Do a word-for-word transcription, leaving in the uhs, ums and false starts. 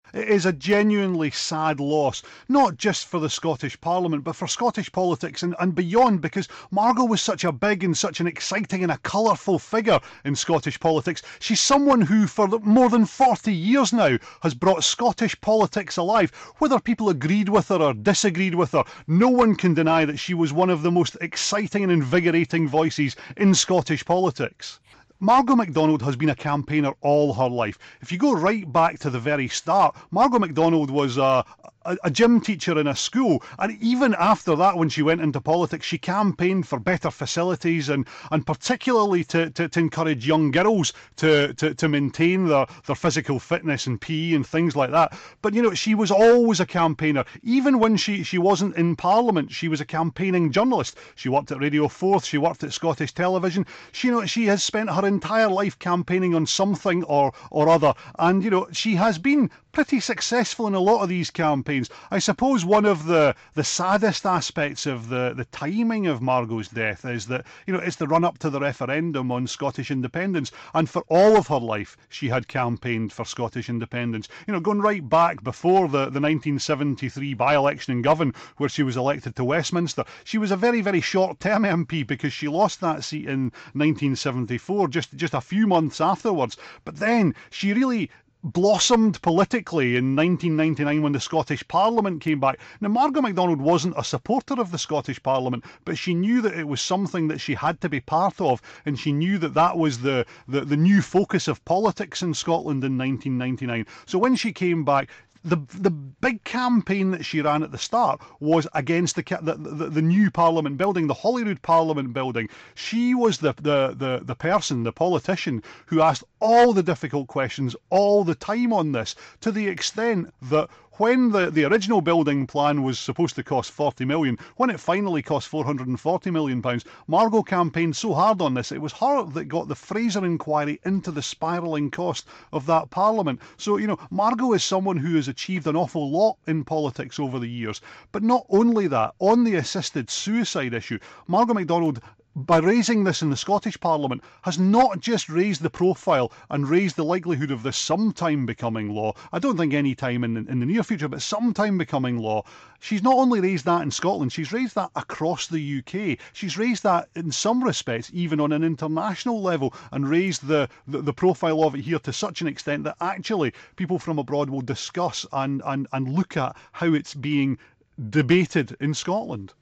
It is a genuinely sad loss, not just for the Scottish Parliament, but for Scottish politics and, and beyond, because Margot was such a big and such an exciting and a colourful figure in Scottish politics. She's someone who, for more than forty years now, has brought Scottish politics alive. Whether people agreed with her or disagreed with her, no one can deny that she was one of the most exciting and invigorating voices in Scottish politics. Margot MacDonald has been a campaigner all her life. If you go right back to the very start, Margot MacDonald was a, a, a gym teacher in a school, and even after that, when she went into politics, she campaigned for better facilities and, and particularly to, to, to encourage young girls to, to, to maintain their, their physical fitness and P E and things like that. But, you know, she was always a campaigner. Even when she, she wasn't in Parliament, she was a campaigning journalist. She worked at Radio four, she worked at Scottish Television. She, you know, she has spent her entire life campaigning on something or or other, and you know she has been pretty successful in a lot of these campaigns. I suppose one of the the saddest aspects of the the timing of Margot's death is that, you know, it's the run up to the referendum on Scottish independence, and for all of her life she had campaigned for Scottish independence, you know, going right back before the the nineteen seventy-three by-election in Govan, where she was elected to Westminster. She was a very very short-term M P because she lost that seat in nineteen seventy-four, just just a few months afterwards. But then she really blossomed politically in nineteen ninety-nine when the Scottish Parliament came back. Now, Margot MacDonald wasn't a supporter of the Scottish Parliament, but she knew that it was something that she had to be part of, and she knew that that was the, the, the new focus of politics in Scotland in nineteen ninety-nine. So when she came back, The the big campaign that she ran at the start was against the the, the, the new Parliament building, the Holyrood Parliament building. She was the, the, the, the person, the politician, who asked all the difficult questions all the time on this, to the extent that when the, the original building plan was supposed to cost forty million pounds, when it finally cost four hundred and forty million pounds, Margot campaigned so hard on this, it was her that got the Fraser inquiry into the spiralling cost of that Parliament. So, you know, Margot is someone who has achieved an awful lot in politics over the years. But not only that, on the assisted suicide issue, Margot MacDonald, by raising this in the Scottish Parliament, has not just raised the profile and raised the likelihood of this sometime becoming law. I don't think any time in, in the near future, but sometime becoming law. She's not only raised that in Scotland, she's raised that across the U K. She's raised that in some respects even on an international level, and raised the, the, the profile of it here to such an extent that actually people from abroad will discuss and, and, and look at how it's being debated in Scotland.